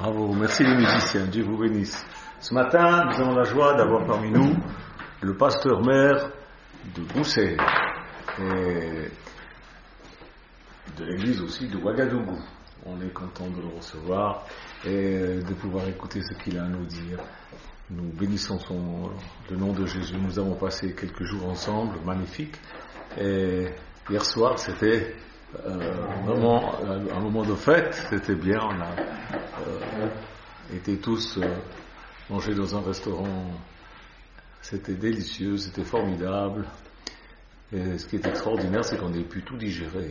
Bravo, merci les musiciens, Dieu vous bénisse. Ce matin, nous avons la joie d'avoir parmi nous le pasteur-maire de Gousset et de l'église aussi de Ouagadougou. On est content de le recevoir et de pouvoir écouter ce qu'il a à nous dire. Nous bénissons le nom de Jésus. Nous avons passé quelques jours ensemble, magnifiques. Et hier soir, c'était vraiment un moment de fête. C'était bien. On a été tous manger dans un restaurant. C'était délicieux, c'était formidable. Et ce qui est extraordinaire, c'est qu'on ait pu tout digérer.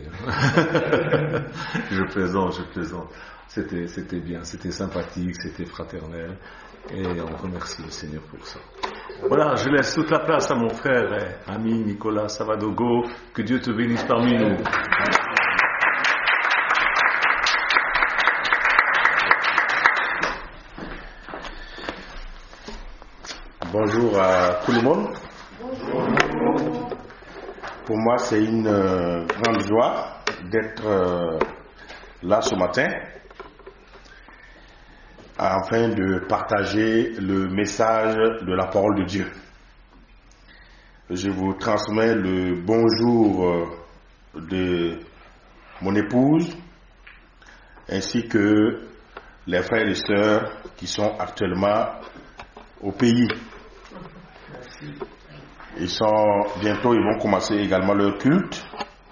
Je plaisante. C'était bien, c'était sympathique, c'était fraternel. Et on remercie le Seigneur pour ça. Voilà, je laisse toute la place à mon frère et ami Nicolas Savadogo. Que Dieu te bénisse parmi nous. Bonjour à tout le monde. Bonjour. Pour moi, c'est une grande joie d'être là ce matin afin de partager le message de la parole de Dieu. Je vous transmets le bonjour de mon épouse ainsi que les frères et sœurs qui sont actuellement au pays. Bientôt, ils vont commencer également leur culte.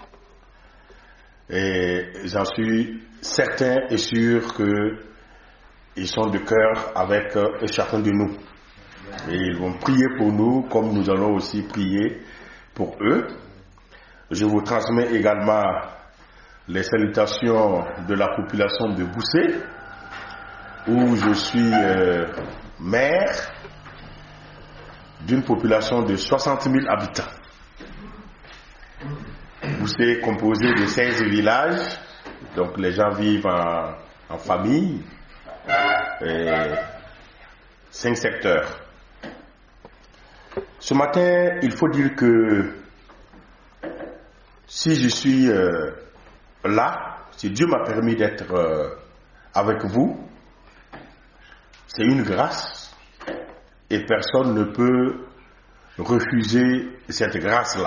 Et j'en suis certain et sûr qu'ils sont de cœur avec chacun de nous. Et ils vont prier pour nous comme nous allons aussi prier pour eux. Je vous transmets également les salutations de la population de Gousset, où je suis maire d'une population de 60 000 habitants. Gousset est composé de 16 villages, donc les gens vivent en famille, et 5 secteurs. Ce matin, il faut dire que si je suis là, si Dieu m'a permis d'être avec vous, c'est une grâce. Et personne ne peut refuser cette grâce-là.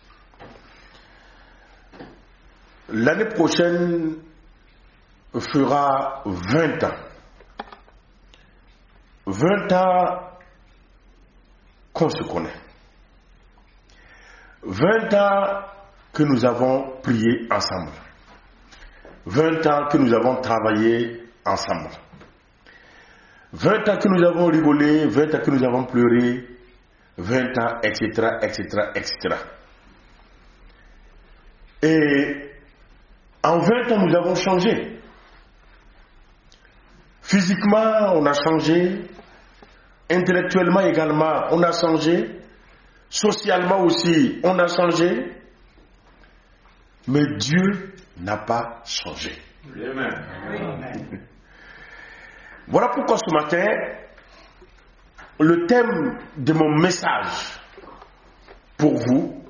L'année prochaine fera 20 ans. 20 ans qu'on se connaît. 20 ans que nous avons prié ensemble. 20 ans que nous avons travaillé ensemble. 20 ans que nous avons rigolé, 20 ans que nous avons pleuré, 20 ans, etc., etc., etc. Et en 20 ans, nous avons changé. Physiquement, on a changé. Intellectuellement également, on a changé. Socialement aussi, on a changé. Mais Dieu n'a pas changé. Amen. Voilà pourquoi ce matin, le thème de mon message pour vous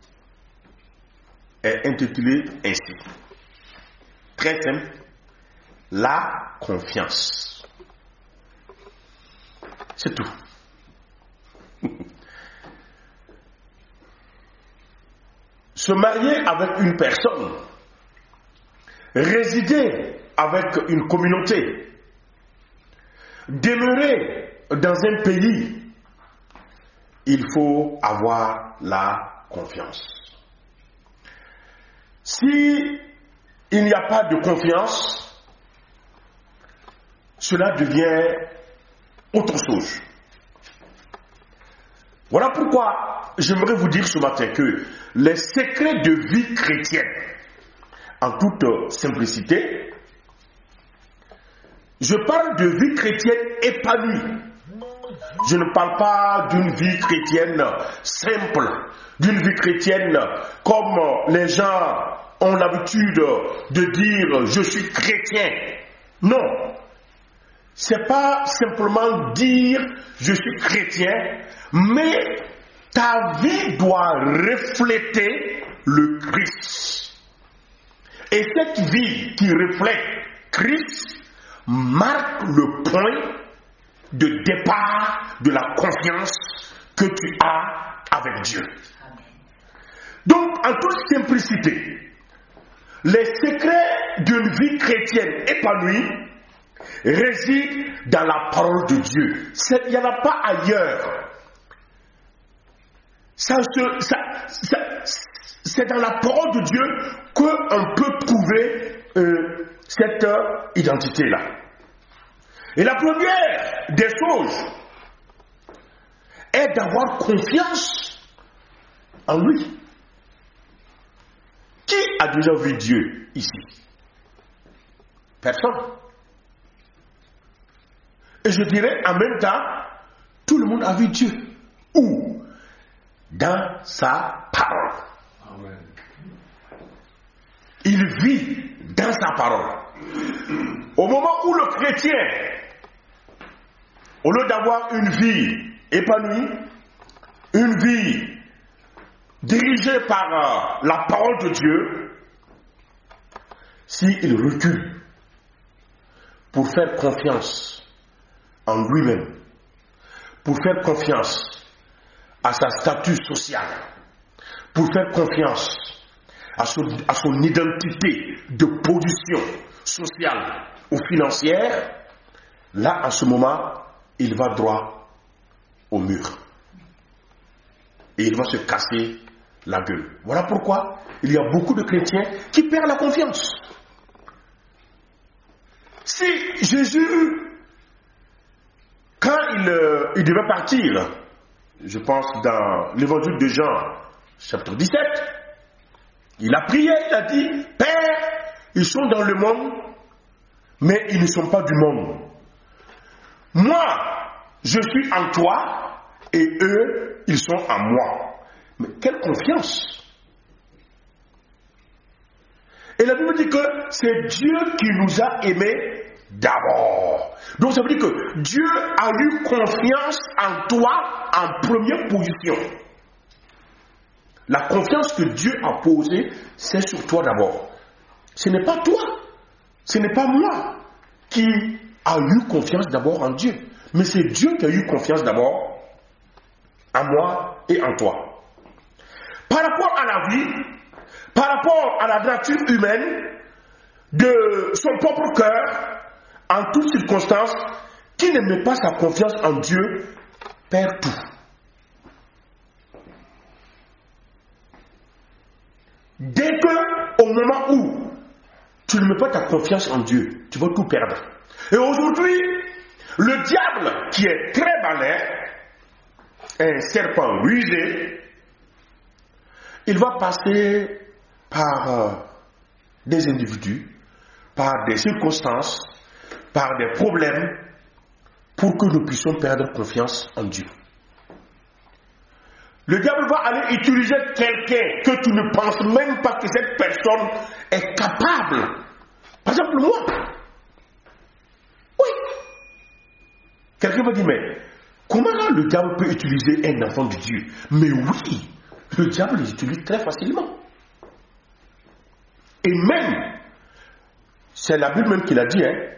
est intitulé ainsi. Très simple, la confiance. C'est tout. Se marier avec une personne, résider avec une communauté, demeurer dans un pays, il faut avoir la confiance. Si il n'y a pas de confiance, cela devient autre chose. Voilà pourquoi j'aimerais vous dire ce matin que les secrets de vie chrétienne, en toute simplicité, je parle de vie chrétienne épanouie. Je ne parle pas d'une vie chrétienne simple, d'une vie chrétienne comme les gens ont l'habitude de dire je suis chrétien. Non. C'est pas simplement dire je suis chrétien, mais ta vie doit refléter le Christ. Et cette vie qui reflète Christ marque le point de départ de la confiance que tu as avec Dieu. Donc, en toute simplicité, les secrets d'une vie chrétienne épanouie résident dans la parole de Dieu. Il n'y en a pas ailleurs. C'est dans la parole de Dieu qu'on peut trouver cette identité-là. Et la première des choses est d'avoir confiance en lui. Qui a déjà vu Dieu ici? Personne. Et je dirais en même temps, tout le monde a vu Dieu. Où? Dans sa parole. Amen. Il vit dans sa parole. Au moment où le chrétien, au lieu d'avoir une vie épanouie, une vie dirigé par la parole de Dieu, s'il recule pour faire confiance en lui-même, pour faire confiance à sa statut social, pour faire confiance à son identité de position sociale ou financière, là, à ce moment, il va droit au mur. Et il va se casser la gueule. Voilà pourquoi il y a beaucoup de chrétiens qui perdent la confiance. Si Jésus, quand il devait partir, je pense dans l'évangile de Jean, chapitre 17, il a prié, il a dit, Père, ils sont dans le monde, mais ils ne sont pas du monde. Moi, je suis en toi, et eux, ils sont en moi. Mais quelle confiance! Et la Bible dit que c'est Dieu qui nous a aimés d'abord. Donc ça veut dire que Dieu a eu confiance en toi en première position. La confiance que Dieu a posée, c'est sur toi d'abord. Ce n'est pas toi, ce n'est pas moi qui a eu confiance d'abord en Dieu. Mais c'est Dieu qui a eu confiance d'abord en moi et en toi. Par rapport à la vie, par rapport à la nature humaine, de son propre cœur, en toutes circonstances, qui ne met pas sa confiance en Dieu, perd tout. Dès que, au moment où tu ne mets pas ta confiance en Dieu, tu vas tout perdre. Et aujourd'hui, le diable, qui est très malin, un serpent rusé, il va passer par des individus, par des circonstances, par des problèmes, pour que nous puissions perdre confiance en Dieu. Le diable va aller utiliser quelqu'un que tu ne penses même pas que cette personne est capable. Par exemple, moi. Oui. Quelqu'un va dire, mais comment le diable peut utiliser un enfant de Dieu? Mais oui. Le diable les utilise très facilement. Et même, c'est la Bible même qui l'a dit, hein,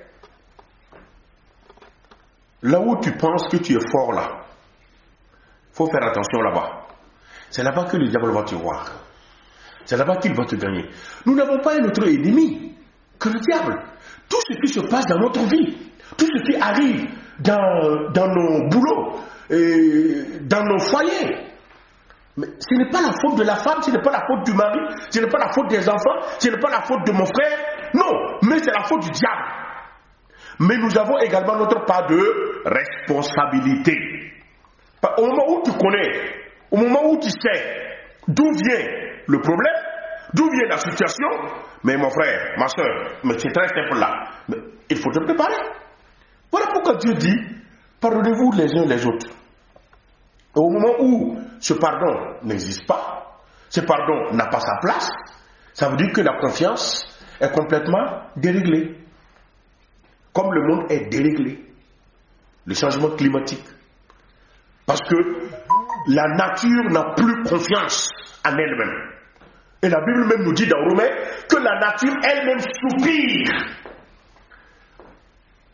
là où tu penses que tu es fort là, il faut faire attention là-bas. C'est là-bas que le diable va te voir. C'est là-bas qu'il va te gagner. Nous n'avons pas un autre ennemi que le diable. Tout ce qui se passe dans notre vie, tout ce qui arrive dans nos boulots, et dans nos foyers, mais ce n'est pas la faute de la femme, ce n'est pas la faute du mari, ce n'est pas la faute des enfants, ce n'est pas la faute de mon frère. Non, mais c'est la faute du diable. Mais nous avons également notre part de responsabilité. Au moment où tu connais, au moment où tu sais d'où vient le problème, d'où vient la situation, mais mon frère, ma soeur, mais c'est très simple là. Mais il faut te préparer. Voilà pourquoi Dieu dit, pardonnez-vous les uns les autres. Et au moment où ce pardon n'existe pas, ce pardon n'a pas sa place, ça veut dire que la confiance est complètement déréglée. Comme le monde est déréglé. Le changement climatique. Parce que la nature n'a plus confiance en elle-même. Et la Bible même nous dit dans Romains que la nature elle-même soupire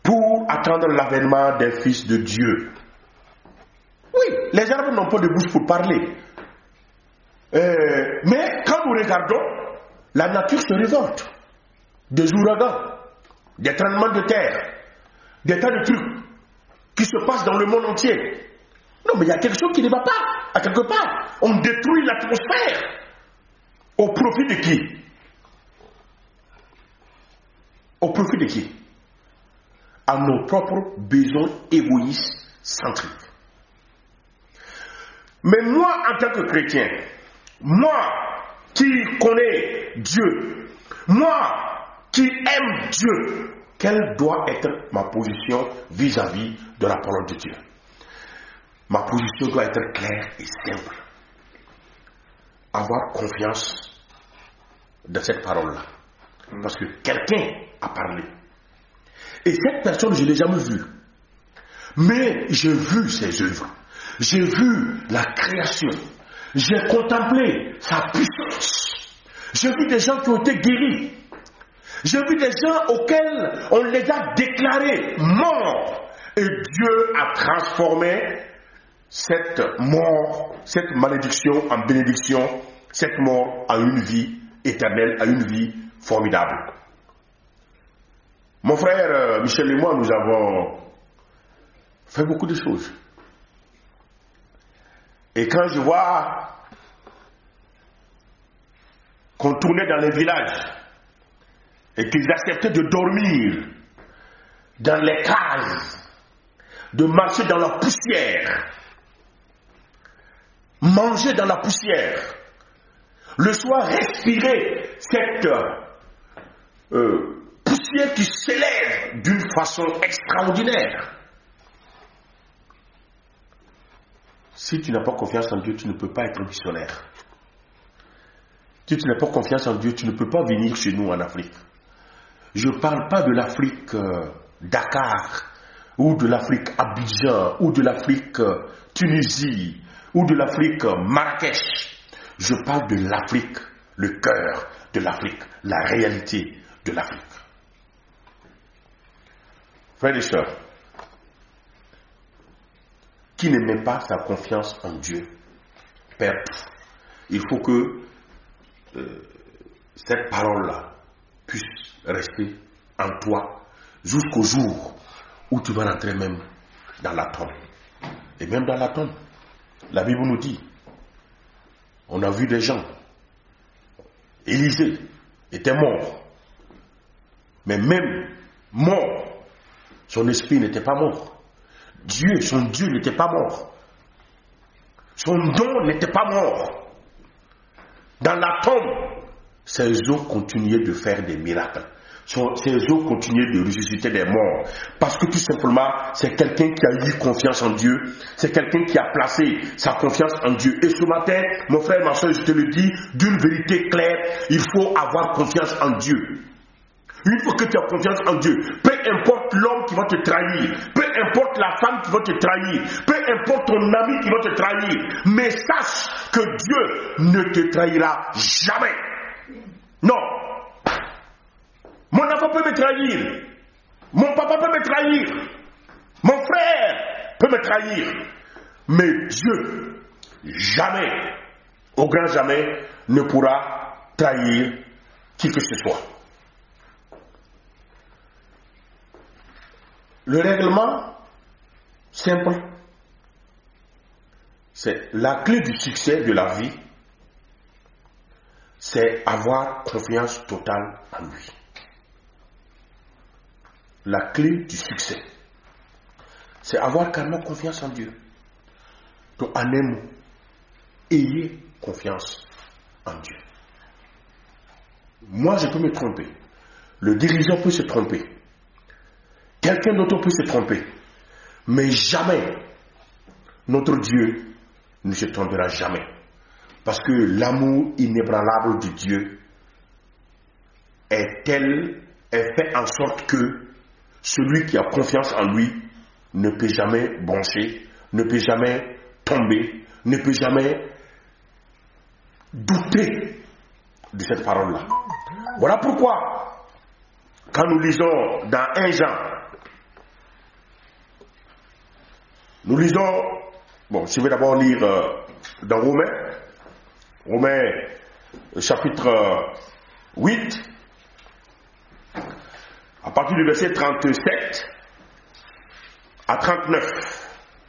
pour attendre l'avènement des fils de Dieu. Oui, les arbres n'ont pas de bouche pour parler. Mais quand nous regardons, la nature se révolte. Des ouragans, des tremblements de terre, des tas de trucs qui se passent dans le monde entier. Non, mais il y a quelque chose qui ne va pas, à quelque part. On détruit l'atmosphère. Au profit de qui? Au profit de qui? À nos propres besoins égoïstes, centriques. Mais moi, en tant que chrétien, moi qui connais Dieu, moi qui aime Dieu, quelle doit être ma position vis-à-vis de la parole de Dieu? Ma position doit être claire et simple. Avoir confiance dans cette parole-là. Parce que quelqu'un a parlé. Et cette personne, je ne l'ai jamais vue. Mais j'ai vu ses œuvres. J'ai vu la création. J'ai contemplé sa puissance. J'ai vu des gens qui ont été guéris. J'ai vu des gens auxquels on les a déclarés morts. Et Dieu a transformé cette mort, cette malédiction en bénédiction, cette mort en une vie éternelle, en une vie formidable. Mon frère Michel et moi, nous avons fait beaucoup de choses. Et quand je vois qu'on tournait dans les villages et qu'ils acceptaient de dormir dans les cases, de marcher dans la poussière, manger dans la poussière, le soir respirer cette poussière qui s'élève d'une façon extraordinaire. Si tu n'as pas confiance en Dieu, tu ne peux pas être missionnaire. Si tu n'as pas confiance en Dieu, tu ne peux pas venir chez nous en Afrique. Je ne parle pas de l'Afrique Dakar, ou de l'Afrique Abidjan, ou de l'Afrique Tunisie, ou de l'Afrique Marrakech. Je parle de l'Afrique, le cœur de l'Afrique, la réalité de l'Afrique. Frères et sœurs, qui ne met pas sa confiance en Dieu perd tout. Il faut que cette parole-là puisse rester en toi jusqu'au jour où tu vas rentrer même dans la tombe. Et même dans la tombe, la Bible nous dit, on a vu des gens, Élisée était mort, mais même mort, son esprit n'était pas mort. Dieu, son Dieu n'était pas mort. Son don n'était pas mort. Dans la tombe, ses os continuaient de faire des miracles. Ses os continuaient de ressusciter des morts. Parce que tout simplement, c'est quelqu'un qui a eu confiance en Dieu. C'est quelqu'un qui a placé sa confiance en Dieu. Et ce matin, mon frère, ma soeur, je te le dis, d'une vérité claire, il faut avoir confiance en Dieu. Une fois que tu as confiance en Dieu, peu importe l'homme qui va te trahir, peu importe la femme qui va te trahir, peu importe ton ami qui va te trahir, mais sache que Dieu ne te trahira jamais. Non. Mon enfant peut me trahir, mon papa peut me trahir, mon frère peut me trahir, mais Dieu, jamais, au grand jamais, ne pourra trahir qui que ce soit. Le règlement simple, c'est la clé du succès de la vie, c'est avoir confiance totale en lui. La clé du succès, c'est avoir carrément confiance en Dieu. Donc, en un mot, ayez confiance en Dieu. Moi, je peux me tromper. Le dirigeant peut se tromper. Quelqu'un d'autre peut se tromper. Mais jamais, notre Dieu ne se trompera jamais. Parce que l'amour inébranlable de Dieu est fait en sorte que celui qui a confiance en lui ne peut jamais broncher, ne peut jamais tomber, ne peut jamais douter de cette parole-là. Voilà pourquoi, quand nous lisons dans 1 Jean, Nous lisons, je vais d'abord lire dans Romains chapitre 8, à partir du verset 37 à 39.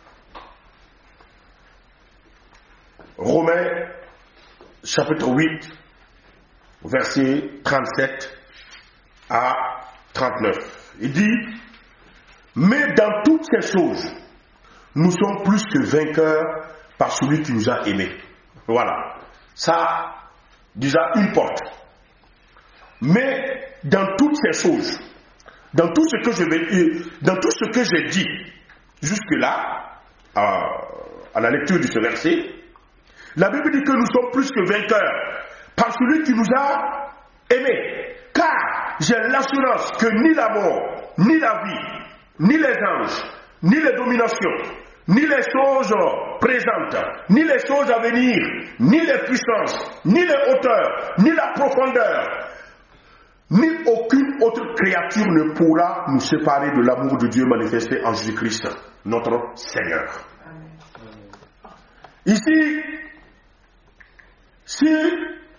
Romains chapitre 8, verset 37 à 39. Il dit, mais dans toutes ces choses, nous sommes plus que vainqueurs par celui qui nous a aimés. Voilà. Ça, déjà une porte. Mais dans toutes ces choses, dans tout ce que j'ai dit jusque-là, à la lecture de ce verset, la Bible dit que nous sommes plus que vainqueurs par celui qui nous a aimés. Car j'ai l'assurance que ni la mort, ni la vie, ni les anges, ni les dominations, ni les choses présentes, ni les choses à venir, ni les puissances, ni les hauteurs, ni la profondeur, ni aucune autre créature ne pourra nous séparer de l'amour de Dieu manifesté en Jésus-Christ, notre Seigneur. Ici, si,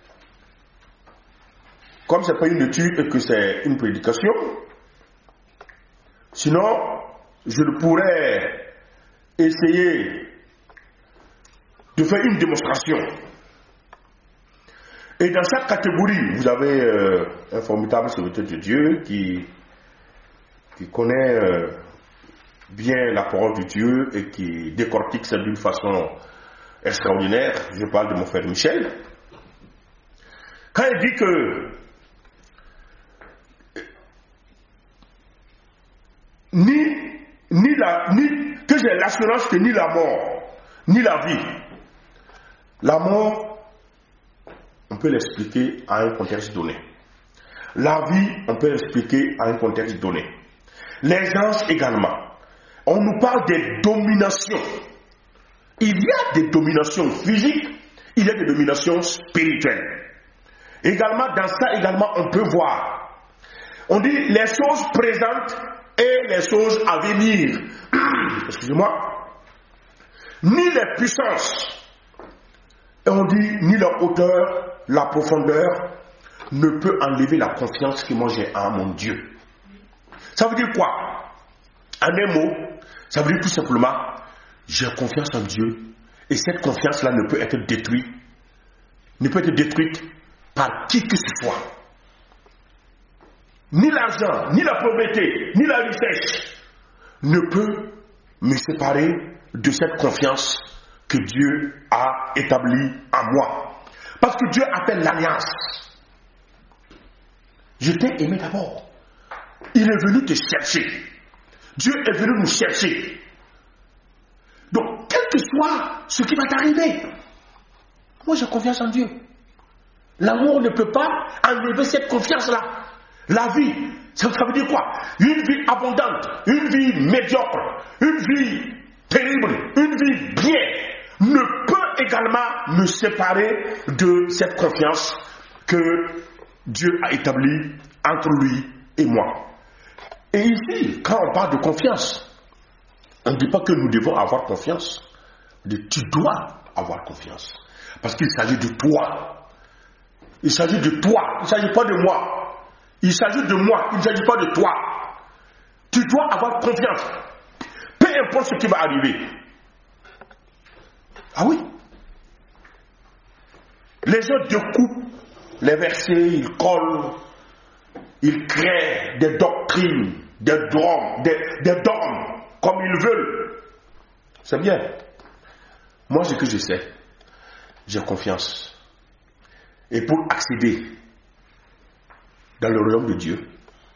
comme ce n'est pas une étude et que c'est une prédication, sinon, je ne pourrais essayer de faire une démonstration. Et dans chaque catégorie, vous avez un formidable serviteur de Dieu qui connaît bien la parole de Dieu et qui décortique ça d'une façon extraordinaire. Je parle de mon frère Michel. Quand il dit que que j'ai l'assurance que ni la mort, ni la vie. La mort, on peut l'expliquer à un contexte donné. La vie, on peut l'expliquer à un contexte donné. Les anges également. On nous parle des dominations. Il y a des dominations physiques, il y a des dominations spirituelles. Également, dans ça également, on peut voir. On dit les choses présentes et les choses à venir. Excusez-moi. Ni les puissances, et on dit ni la hauteur, la profondeur, ne peut enlever la confiance que moi j'ai en mon Dieu. Ça veut dire quoi? En un mot, ça veut dire tout simplement, j'ai confiance en Dieu, et cette confiance-là ne peut être détruite, par qui que ce soit. Ni l'argent, ni la pauvreté, ni la richesse ne peut me séparer de cette confiance que Dieu a établie en moi. Parce que Dieu a fait l'alliance. Je t'ai aimé d'abord. Il est venu te chercher. Dieu est venu nous chercher. Donc, quel que soit ce qui va t'arriver, moi j'ai confiance en Dieu. L'amour ne peut pas enlever cette confiance-là. La vie, ça veut dire quoi? Une vie abondante, une vie médiocre, une vie terrible, une vie bien, ne peut également me séparer de cette confiance que Dieu a établie entre lui et moi. Et ici, quand on parle de confiance, on ne dit pas que nous devons avoir confiance. On dit tu dois avoir confiance. Parce qu'il s'agit de toi. Il s'agit de toi. Il ne s'agit pas de moi. Il s'agit de moi. Il ne s'agit pas de toi. Tu dois avoir confiance. Peu importe ce qui va arriver. Ah oui. Les gens découpent les versets, ils collent, ils créent des doctrines, des dogmes, comme ils veulent. C'est bien. Moi, ce que je sais, j'ai confiance. Et pour accéder dans le royaume de Dieu,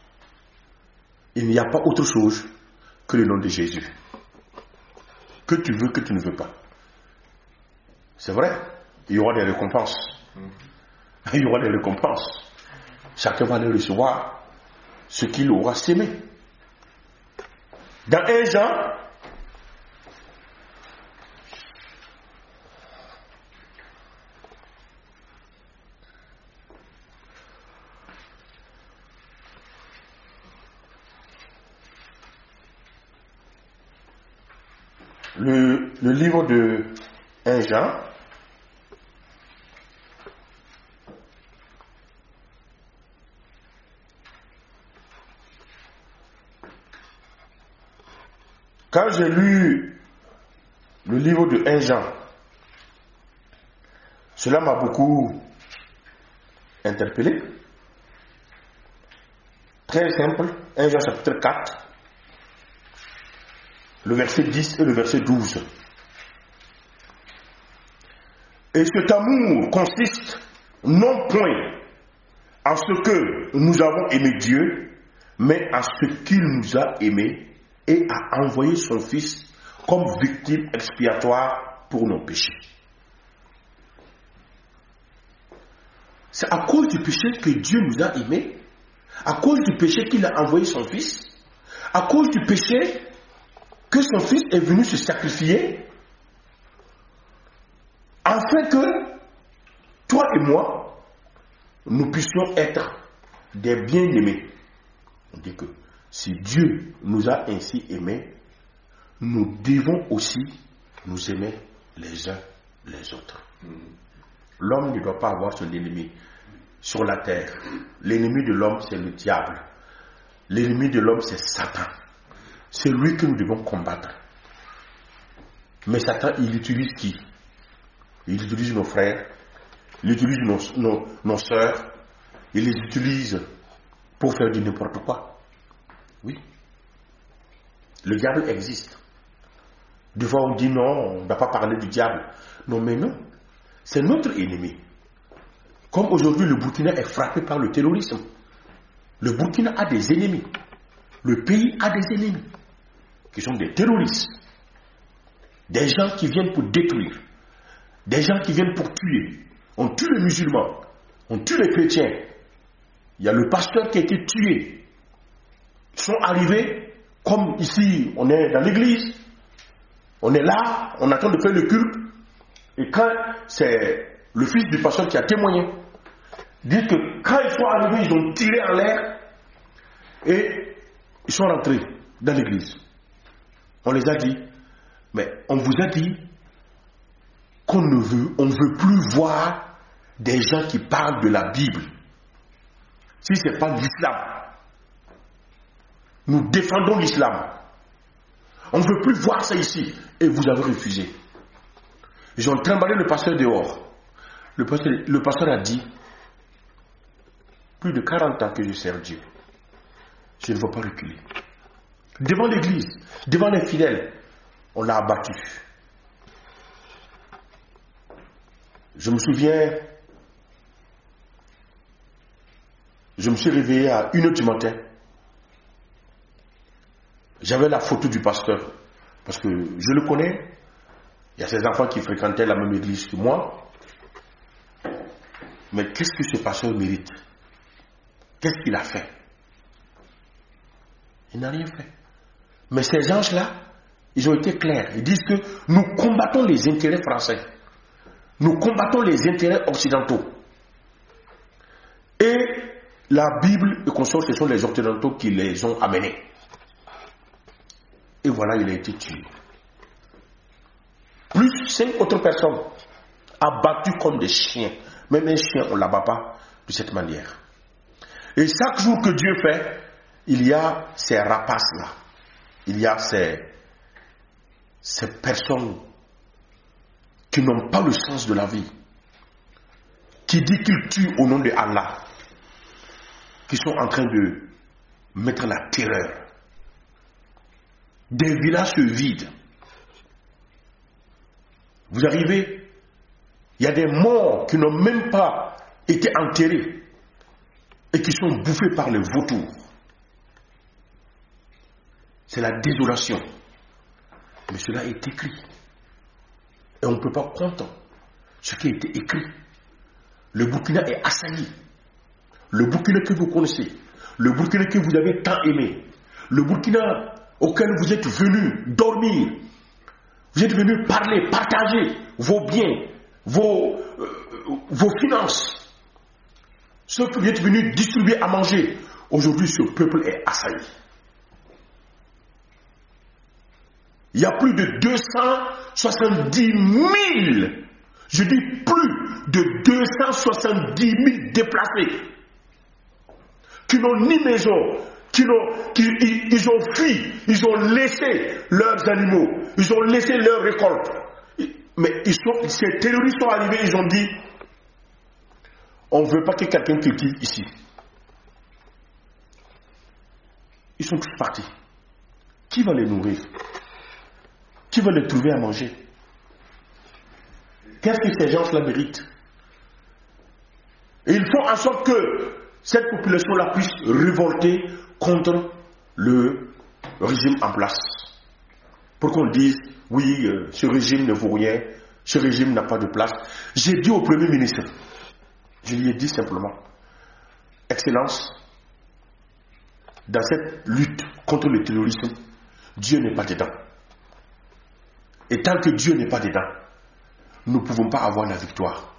il n'y a pas autre chose que le nom de Jésus. Que tu veux, que tu ne veux pas. C'est vrai, il y aura des récompenses. Il y aura des récompenses. Chacun va les recevoir ce qu'il aura sémé. Dans 1 Jean, le livre de 1 Jean. Quand j'ai lu le livre de 1 Jean, cela m'a beaucoup interpellé. Très simple, 1 Jean chapitre 4, le verset 10 et le verset 12. Et cet amour consiste non point en ce que nous avons aimé Dieu, mais en ce qu'il nous a aimés et a envoyé son Fils comme victime expiatoire pour nos péchés. C'est à cause du péché que Dieu nous a aimés, à cause du péché qu'il a envoyé son Fils, à cause du péché que son Fils est venu se sacrifier, afin que toi et moi, nous puissions être des bien-aimés. On dit que si Dieu nous a ainsi aimés, nous devons aussi nous aimer les uns les autres. L'homme ne doit pas avoir son ennemi sur la terre. L'ennemi de l'homme, c'est le diable. L'ennemi de l'homme, c'est Satan. C'est lui que nous devons combattre. Mais Satan, il utilise qui? Il utilise nos frères, il utilise nos sœurs, il les utilise pour faire du n'importe quoi. Oui. Le diable existe. Des fois on dit non, on ne va pas parler du diable. Non, mais non. C'est notre ennemi. Comme aujourd'hui le Burkina est frappé par le terrorisme. Le Burkina a des ennemis. Le pays a des ennemis. Qui sont des terroristes. Des gens qui viennent pour détruire. Des gens qui viennent pour tuer. On tue les musulmans. On tue les chrétiens. Il y a le pasteur qui a été tué. Ils sont arrivés, comme ici, on est dans l'église. On est là, on attend de faire le culte. Et quand c'est le fils du pasteur qui a témoigné, dit que quand ils sont arrivés, ils ont tiré en l'air et ils sont rentrés dans l'église. On les a dit, mais on vous a dit qu'on ne veut plus voir des gens qui parlent de la Bible. Si ce n'est pas l'islam, nous défendons l'islam. On ne veut plus voir ça ici. Et vous avez refusé. Ils ont trimballé le pasteur dehors. Le pasteur a dit, plus de 40 ans que je sers Dieu. Je ne veux pas reculer. Devant l'église, devant les fidèles, on l'a abattu. Je me souviens, je me suis réveillé à 1h du matin. J'avais la photo du pasteur, parce que je le connais. Il y a ses enfants qui fréquentaient la même église que moi. Mais qu'est-ce que ce pasteur mérite? Qu'est-ce qu'il a fait? Il n'a rien fait. Mais ces anges-là, ils ont été clairs. Ils disent que nous combattons les intérêts français. Nous combattons les intérêts occidentaux. Et la Bible et consorts, ce sont les occidentaux qui les ont amenés. Et voilà, il a été tué. Plus 5 autres personnes abattues comme des chiens. Même un chien, on ne l'abat pas de cette manière. Et chaque jour que Dieu fait, il y a ces rapaces-là. Il y a ces personnes qui n'ont pas le sens de la vie. Qui disent qu'ils tuent au nom de Allah. Qui sont en train de mettre la terreur. Des villages se vident. Vous arrivez, il y a des morts qui n'ont même pas été enterrés et qui sont bouffés par les vautours. C'est la désolation. Mais cela est écrit. Et on ne peut pas comprendre ce qui a été écrit. Le Burkina est assailli. Le Burkina que vous connaissez, le Burkina que vous avez tant aimé, le Burkina auquel vous êtes venu dormir, vous êtes venu parler, partager vos biens, vos finances, ce que vous êtes venu distribuer à manger. Aujourd'hui, ce peuple est assailli. Il y a plus de 270 000, je dis plus de 270 000 déplacés qui n'ont ni maison, ils ont fui, ils ont laissé leurs animaux, ils ont laissé leurs récoltes. Mais ces terroristes sont arrivés, ils ont dit, on ne veut pas que quelqu'un cultive ici. Ils sont tous partis. Qui va les nourrir? Qui va les trouver à manger? Qu'est-ce que ces gens-là méritent? Et ils font en sorte que cette population-là puisse révolter contre le régime en place. Pour qu'on dise, oui, ce régime ne vaut rien, ce régime n'a pas de place. J'ai dit au Premier ministre, je lui ai dit simplement, Excellence, dans cette lutte contre le terrorisme, Dieu n'est pas dedans. Et tant que Dieu n'est pas dedans, nous ne pouvons pas avoir la victoire.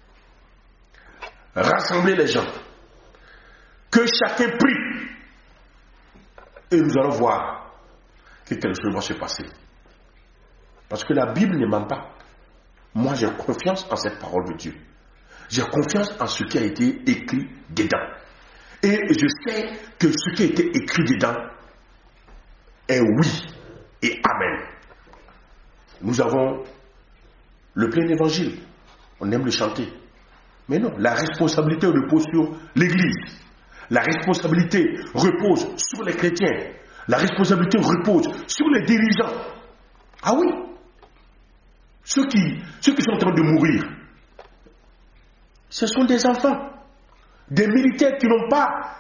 Rassemblez les gens, que chacun prie, et nous allons voir que quelque chose va se passer. Parce que la Bible ne ment pas. Moi, j'ai confiance en cette parole de Dieu. J'ai confiance en ce qui a été écrit dedans. Et je sais que ce qui a été écrit dedans est oui et amen. Nous avons le plein évangile. On aime le chanter. Mais non, la responsabilité repose sur l'Église. La responsabilité repose sur les chrétiens. La responsabilité repose sur les dirigeants. Ah oui. Ceux qui sont en train de mourir, ce sont des enfants, des militaires qui n'ont pas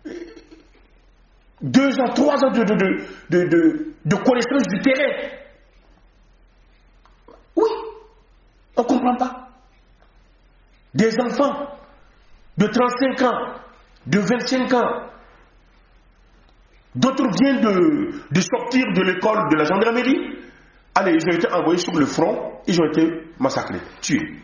2 ans, 3 ans de connaissance du terrain. Oui, on ne comprend pas. Des enfants de 35 ans, de 25 ans, d'autres viennent de sortir de l'école de la gendarmerie. Allez, ils ont été envoyés sur le front, ils ont été massacrés, tués.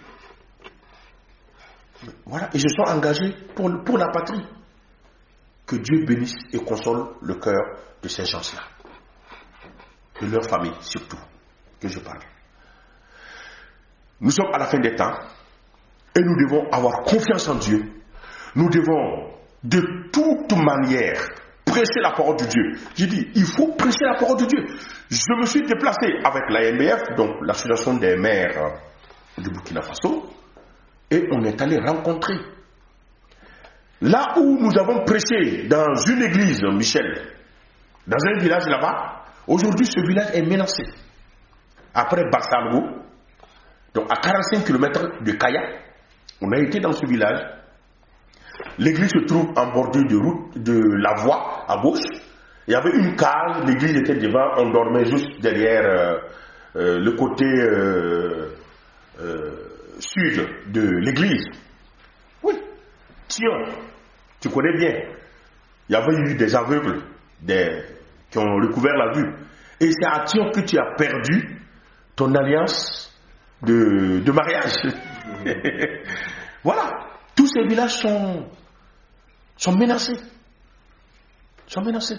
Voilà, ils se sont engagés pour la patrie. Que Dieu bénisse et console le cœur de ces gens-là. De leur famille, surtout, que je parle. Nous sommes à la fin des temps et nous devons avoir confiance en Dieu. Nous devons, de toute manière, prêcher la parole de Dieu. J'ai dit, il faut prêcher la parole de Dieu. Je me suis déplacé avec l'AMBF, donc l'association des maires du Burkina Faso, et on est allé rencontrer. Là où nous avons prêché dans une église, Michel, dans un village là-bas, aujourd'hui ce village est menacé. Après Bassalgo, donc à 45 km de Kaya, on a été dans ce village. L'église se trouve en bordure de route de la voie à gauche. Il y avait une case, l'église était devant, on dormait juste derrière le côté sud de l'église. Oui, Tion, tu connais bien. Il y avait eu des aveugles qui ont recouvert la vue. Et c'est à Tion que tu as perdu ton alliance de mariage. Voilà. Tous ces villages sont menacés. Sont menacés.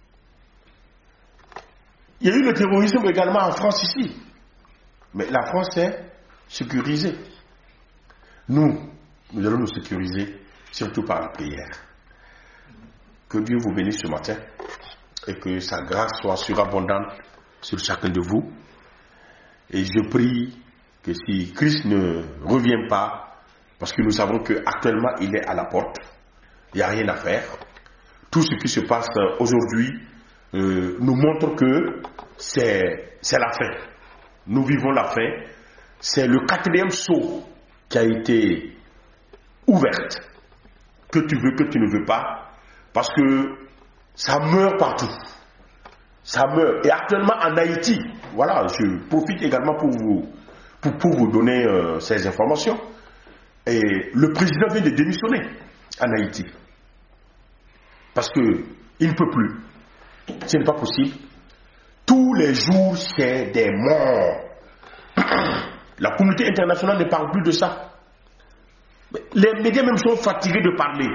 Il y a eu le terrorisme également en France ici. Mais la France est sécurisée. Nous allons nous sécuriser, surtout par la prière. Que Dieu vous bénisse ce matin et que sa grâce soit surabondante sur chacun de vous. Et je prie que si Christ ne revient pas, parce que nous savons qu'actuellement il est à la porte, il n'y a rien à faire. Tout ce qui se passe aujourd'hui nous montre que c'est la fin. Nous vivons la fin. C'est le 4e sceau qui a été ouverte. Que tu veux, que tu ne veux pas. Parce que ça meurt partout. Ça meurt. Et actuellement en Haïti, voilà, je profite également pour vous donner ces informations. Et le président vient de démissionner en Haïti. Parce qu'il ne peut plus. Ce n'est pas possible. Tous les jours, c'est des morts. La communauté internationale ne parle plus de ça. Les médias même sont fatigués de parler.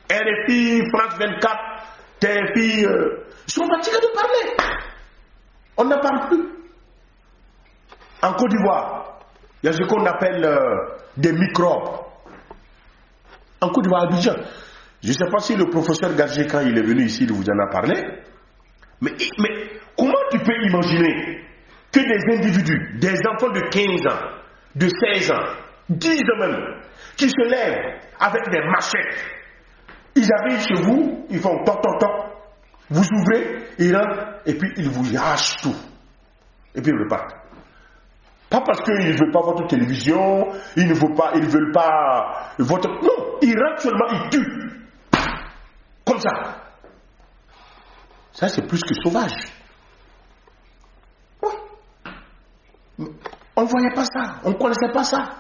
RFI, France 24, TFI, ils sont fatigués de parler. On n'en parle plus. En Côte d'Ivoire, il y a ce qu'on appelle des microbes. En Côte d'Ivoire, à Abidjan. Je ne sais pas si le professeur Gadget, quand il est venu ici, il vous en a parlé. Mais comment tu peux imaginer que des individus, des enfants de 15 ans, de 16 ans, 10 ans même, qui se lèvent avec des machettes, ils arrivent chez vous, ils font toc toc toc, vous ouvrez, ils rentrent, et puis ils vous arrachent tout. Et puis ils repartent. Pas parce qu'ils ne veulent pas votre télévision, ils ne veulent pas votre... Non, ils rentrent seulement, ils tuent. Comme ça. Ça, c'est plus que sauvage. Oui. On ne voyait pas ça, on ne connaissait pas ça.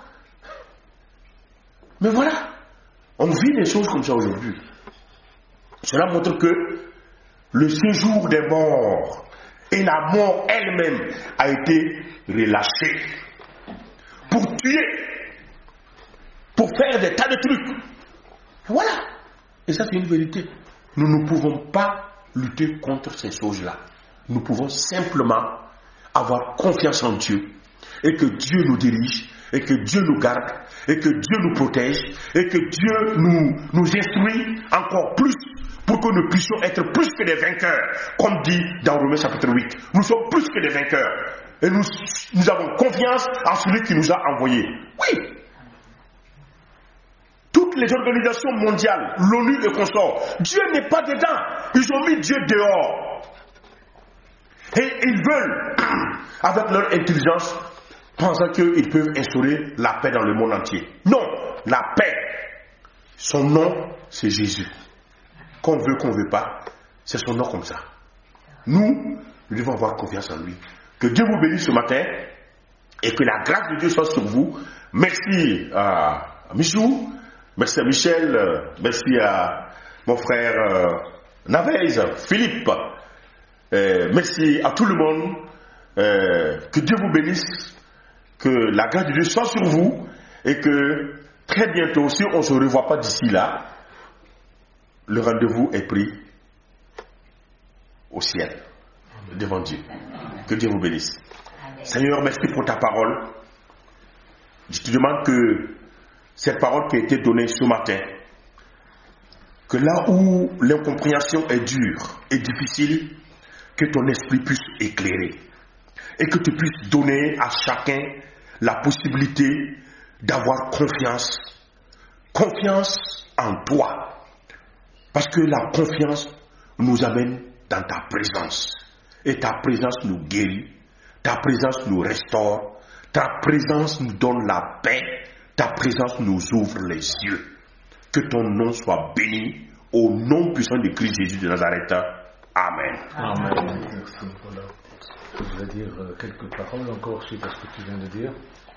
Mais voilà, on vit des choses comme ça aujourd'hui. Cela montre que le séjour des morts et la mort elle-même a été relâchée pour tuer, pour faire des tas de trucs. Voilà. Et ça, c'est une vérité. Nous ne pouvons pas lutter contre ces choses-là. Nous pouvons simplement avoir confiance en Dieu et que Dieu nous dirige et que Dieu nous garde et que Dieu nous protège et que Dieu nous instruit encore plus pour que nous puissions être plus que des vainqueurs, comme dit dans Romains chapitre 8. Nous sommes plus que des vainqueurs et nous avons confiance en celui qui nous a envoyés. Oui. Toutes les organisations mondiales, l'ONU et consorts, Dieu n'est pas dedans. Ils ont mis Dieu dehors. Et ils veulent, avec leur intelligence, pensant qu'ils peuvent instaurer la paix dans le monde entier. Non, la paix, son nom, c'est Jésus. Qu'on veut, qu'on ne veut pas, c'est son nom comme ça. Nous devons avoir confiance en lui. Que Dieu vous bénisse ce matin et que la grâce de Dieu soit sur vous. Merci à Michou, merci à Michel, merci à mon frère Navez, Philippe, merci à tout le monde. Que Dieu vous bénisse, que la grâce de Dieu soit sur vous et que très bientôt, si on ne se revoit pas d'ici là, le rendez-vous est pris au ciel, devant Dieu. Que Dieu vous bénisse. Seigneur, merci pour ta parole. Je te demande que cette parole qui a été donnée ce matin, que là où l'incompréhension est dure et difficile, que ton esprit puisse éclairer et que tu puisses donner à chacun la possibilité d'avoir confiance en toi. Parce que la confiance nous amène dans ta présence. Et ta présence nous guérit. Ta présence nous restaure. Ta présence nous donne la paix. Ta présence nous ouvre les yeux. Que ton nom soit béni au nom puissant de Christ Jésus de Nazareth. Amen. Amen. Merci. Voilà. Je vais dire quelques paroles encore suite à ce que tu viens de dire.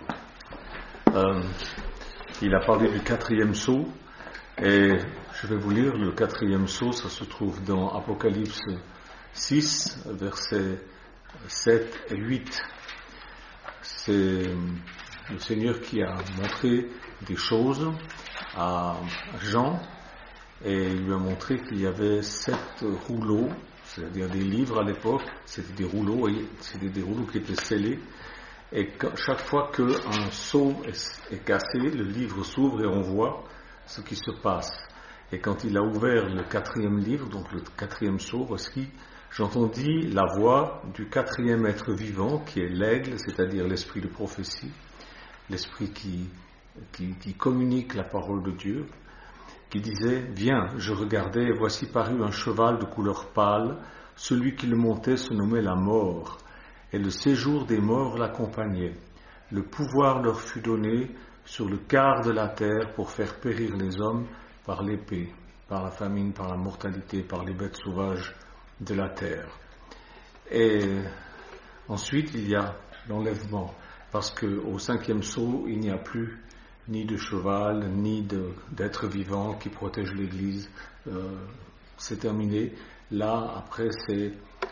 Il a parlé du 4e sceau. Et je vais vous lire le 4e sceau, ça se trouve dans Apocalypse 6, versets 7 et 8. C'est le Seigneur qui a montré des choses à Jean et il lui a montré qu'il y avait 7 rouleaux, c'est-à-dire des livres à l'époque, c'était des rouleaux qui étaient scellés. Et chaque fois qu'un sceau est cassé, le livre s'ouvre et on voit ce qui se passe. Et quand il a ouvert le 4e livre, donc le 4e sceau, voici, j'entendis la voix du 4e être vivant, qui est l'aigle, c'est-à-dire l'esprit de prophétie, l'esprit qui communique la parole de Dieu, qui disait, viens, je regardais, et voici parut un cheval de couleur pâle, celui qui le montait se nommait la mort, et le séjour des morts l'accompagnait. Le pouvoir leur fut donné sur le quart de la terre pour faire périr les hommes par l'épée, par la famine, par la mortalité, par les bêtes sauvages de la terre. Et ensuite, il y a l'enlèvement, parce qu'au 5e sceau, il n'y a plus ni de cheval, ni d'être vivant qui protège l'Église. C'est terminé. Là, après, c'est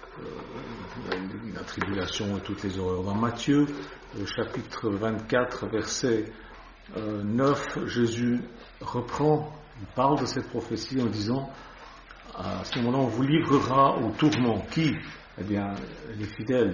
la tribulation et toutes les horreurs. Dans Matthieu, chapitre 24, verset 9, Jésus il parle de cette prophétie en disant, à ce moment-là, on vous livrera au tourment. Qui? eh bien, les fidèles,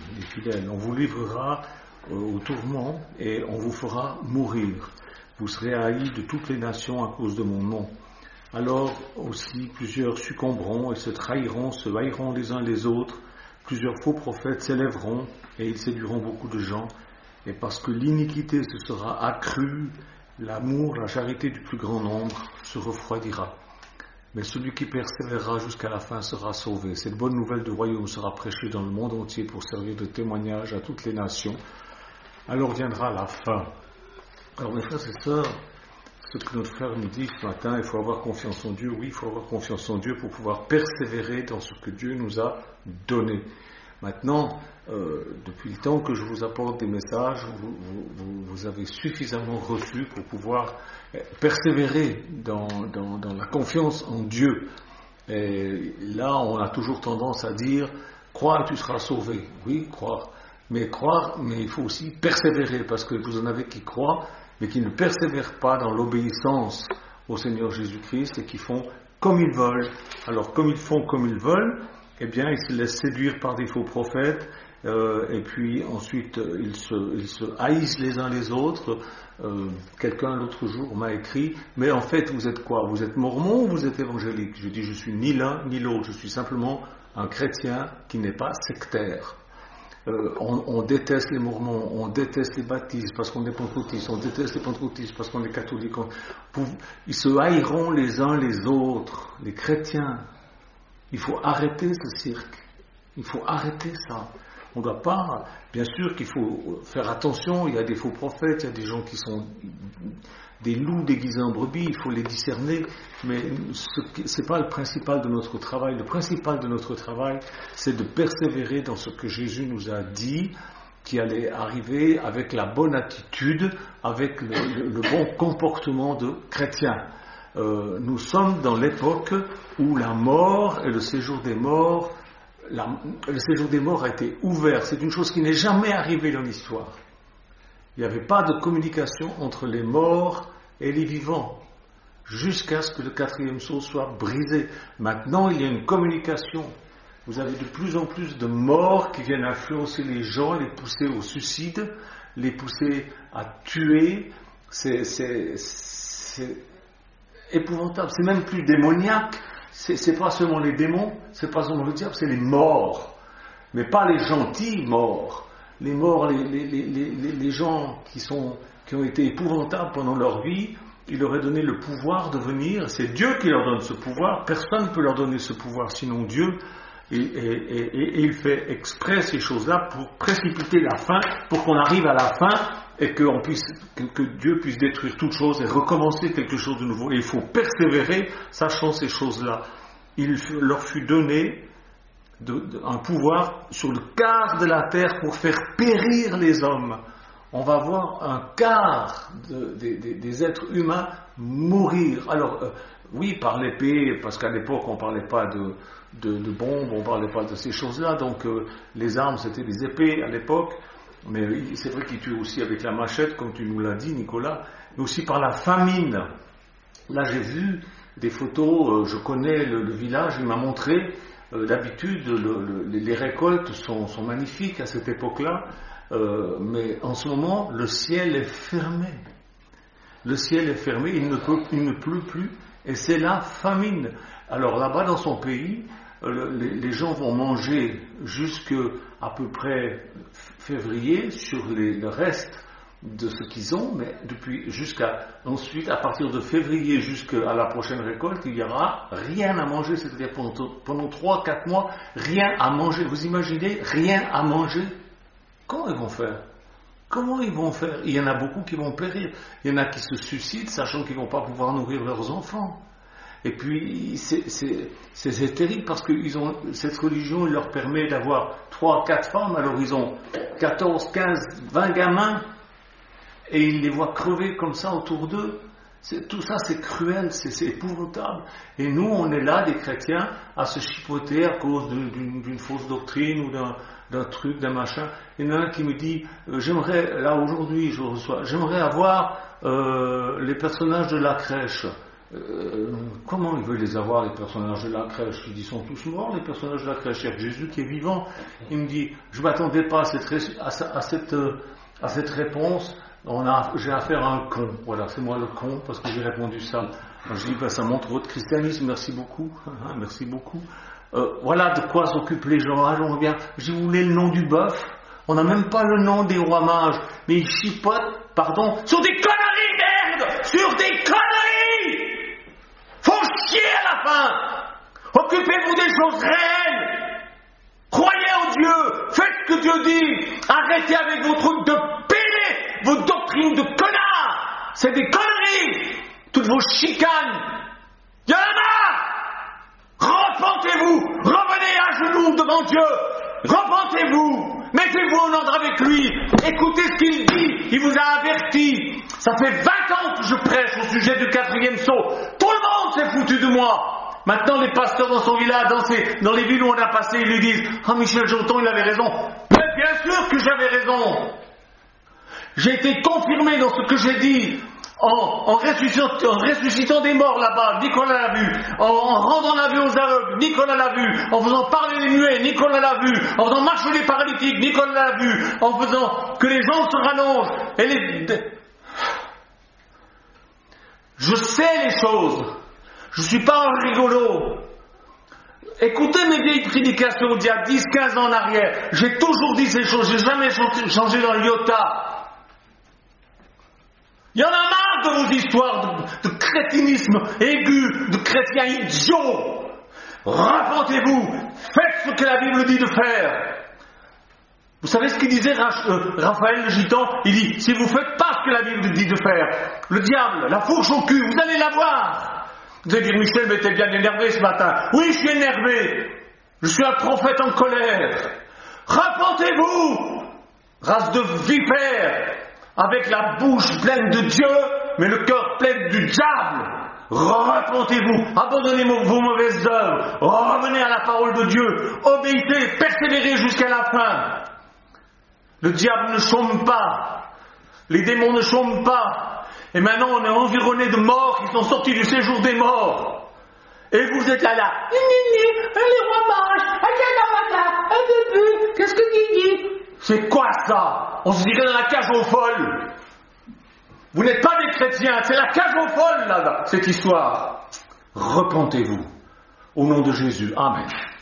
on vous livrera au tourment et on vous fera mourir. Vous serez haïs de toutes les nations à cause de mon nom. Alors aussi plusieurs succomberont et se trahiront, se haïront les uns les autres. Plusieurs faux prophètes s'élèveront et ils séduiront beaucoup de gens. Et parce que l'iniquité se sera accrue, l'amour, la charité du plus grand nombre se refroidira. Mais celui qui persévérera jusqu'à la fin sera sauvé. Cette bonne nouvelle du royaume sera prêchée dans le monde entier pour servir de témoignage à toutes les nations. Alors viendra la fin. Alors mes frères et sœurs, ce que notre frère nous dit ce matin, il faut avoir confiance en Dieu. Oui, il faut avoir confiance en Dieu pour pouvoir persévérer dans ce que Dieu nous a donné. Maintenant, depuis le temps que je vous apporte des messages, vous avez suffisamment reçu pour pouvoir persévérer dans la confiance en Dieu. Et là, on a toujours tendance à dire « crois et tu seras sauvé ». Oui, croire, mais il faut aussi persévérer, parce que vous en avez qui croient, mais qui ne persévèrent pas dans l'obéissance au Seigneur Jésus-Christ et qui font comme ils veulent. Alors, comme ils font comme ils veulent, eh bien, ils se laissent séduire par des faux prophètes, et puis ensuite, ils se haïssent les uns les autres. Quelqu'un l'autre jour m'a écrit, mais en fait, vous êtes quoi? Vous êtes mormon ou vous êtes évangélique? Je dis, je suis ni l'un ni l'autre, je suis simplement un chrétien qui n'est pas sectaire. On déteste les mormons, on déteste les baptistes parce qu'on est pentecôtiste, on déteste les pentecôtistes parce qu'on est catholique. Ils se haïront les uns les autres, les chrétiens. Il faut arrêter ce cirque, il faut arrêter ça. On ne doit pas, bien sûr qu'il faut faire attention, il y a des faux prophètes, il y a des gens qui sont des loups déguisés en brebis, il faut les discerner, mais ce n'est pas le principal de notre travail. Le principal de notre travail, c'est de persévérer dans ce que Jésus nous a dit, qui allait arriver avec la bonne attitude, avec le bon comportement de chrétien. Nous sommes dans l'époque où la mort et le séjour des morts, le séjour des morts a été ouvert. C'est une chose qui n'est jamais arrivée dans l'histoire. Il n'y avait pas de communication entre les morts et les vivants, jusqu'à ce que le 4e sceau soit brisé. Maintenant, il y a une communication. Vous avez de plus en plus de morts qui viennent influencer les gens, les pousser au suicide, les pousser à tuer. C'est épouvantable. C'est même plus démoniaque. C'est pas seulement les démons, c'est pas seulement le diable, c'est les morts. Mais pas les gentils morts. Les morts, les gens qui ont été épouvantables pendant leur vie, il leur a donné le pouvoir de venir. C'est Dieu qui leur donne ce pouvoir. Personne ne peut leur donner ce pouvoir sinon Dieu. Et il fait exprès ces choses-là pour précipiter la fin, pour qu'on arrive à la fin et que Dieu puisse détruire toute chose et recommencer quelque chose de nouveau. Et il faut persévérer, sachant ces choses-là. Il leur fut donné un pouvoir sur le quart de la terre pour faire périr les hommes. On va voir un quart des êtres humains mourir. Alors, oui, par l'épée, parce qu'à l'époque, on ne parlait pas de bombes, on ne parlait pas de ces choses-là. Donc, les armes, c'était des épées à l'époque. Mais c'est vrai qu'ils tuaient aussi avec la machette, comme tu nous l'as dit, Nicolas. Mais aussi par la famine. Là, j'ai vu des photos, je connais le village, il m'a montré. D'habitude, les récoltes sont magnifiques à cette époque-là. Mais en ce moment, le ciel est fermé. Le ciel est fermé, il ne pleut plus, et c'est la famine. Alors là-bas, dans son pays, les gens vont manger jusqu'à peu près février sur le reste de ce qu'ils ont, mais ensuite, à partir de février jusqu'à la prochaine récolte, il n'y aura rien à manger, c'est-à-dire pendant 3-4 mois, rien à manger. Vous imaginez, rien à manger? Comment ils vont faire? Comment ils vont faire? Il y en a beaucoup qui vont périr. Il y en a qui se suicident, sachant qu'ils ne vont pas pouvoir nourrir leurs enfants. Et puis, c'est terrible parce que cette religion leur permet d'avoir 3-4 femmes, alors ils ont 14, 15, 20 gamins, et ils les voient crever comme ça autour d'eux. Tout ça, c'est cruel, c'est épouvantable. Et nous, on est là, des chrétiens, à se chipoter à cause d'une fausse doctrine ou d'un truc, d'un machin. Il y en a un qui me dit, j'aimerais avoir les personnages de la crèche. comment il veut les avoir, les personnages de la crèche? Il dit, ils sont tous morts, les personnages de la crèche. Il y a Jésus qui est vivant. Il me dit, je ne m'attendais pas à cette réponse. J'ai affaire à un con. Voilà, c'est moi le con, parce que j'ai répondu ça. Alors, je dis, ça montre votre christianisme, merci beaucoup. Merci beaucoup. Voilà de quoi s'occupent les gens. Alors, on revient. Je dis, vous voulez le nom du bœuf? On n'a même pas le nom des rois mages. Mais ils chipotent, sur des conneries, merde! Sur des conneries! Faut chier à la fin! Occupez-vous des choses réelles! Croyez en Dieu! Faites ce que Dieu dit! Arrêtez avec vos trucs de pédé! Vos doctrines de connards! C'est des conneries! Toutes vos chicanes! Y'en a marre! Repentez-vous! Revenez à genoux devant Dieu! Repentez-vous! Mettez-vous en ordre avec lui! Écoutez ce qu'il dit! Il vous a averti! Ça fait 20 ans que je prêche au sujet du 4e sceau! Tout le monde s'est foutu de moi! Maintenant, les pasteurs dans son village, dans les villes où on a passé, ils lui disent « Ah, Michel Joton, il avait raison. » Mais bien sûr que j'avais raison. J'ai été confirmé dans ce que j'ai dit en ressuscitant des morts là-bas, Nicolas l'a vu. En rendant la vue aux aveugles, Nicolas l'a vu. En faisant parler les muets, Nicolas l'a vu. En faisant marcher les paralytiques, Nicolas l'a vu. En faisant que les gens se rallongent. Je sais les choses. Je ne suis pas un rigolo. Écoutez mes vieilles prédications d'il y a 10-15 ans en arrière. J'ai toujours dit ces choses. J'ai jamais changé dans l'iota. Il y en a marre de vos histoires de crétinisme aigu, de chrétiens idiots. Repentez-vous. Faites ce que la Bible dit de faire. Vous savez ce qu'il disait Raphaël le gitan? Il dit, si vous ne faites pas ce que la Bible dit de faire, le diable, la fourche au cul, vous allez l'avoir. Vous allez dire, Michel, mais t'es bien énervé ce matin. Oui, je suis énervé. Je suis un prophète en colère. Repentez-vous, race de vipères, avec la bouche pleine de Dieu, mais le cœur plein du diable. Repentez-vous, abandonnez vos mauvaises œuvres, revenez à la parole de Dieu, obéissez, persévérez jusqu'à la fin. Le diable ne chôme pas, les démons ne chôment pas, et maintenant on est environné de morts qui sont sortis du séjour des morts. Et vous êtes là, les rois mages, qu'est-ce que tu dis? C'est quoi ça? On se dirait dans la cage aux folles. Vous n'êtes pas des chrétiens, c'est la cage aux folles là, cette histoire. Repentez-vous. Au nom de Jésus. Amen.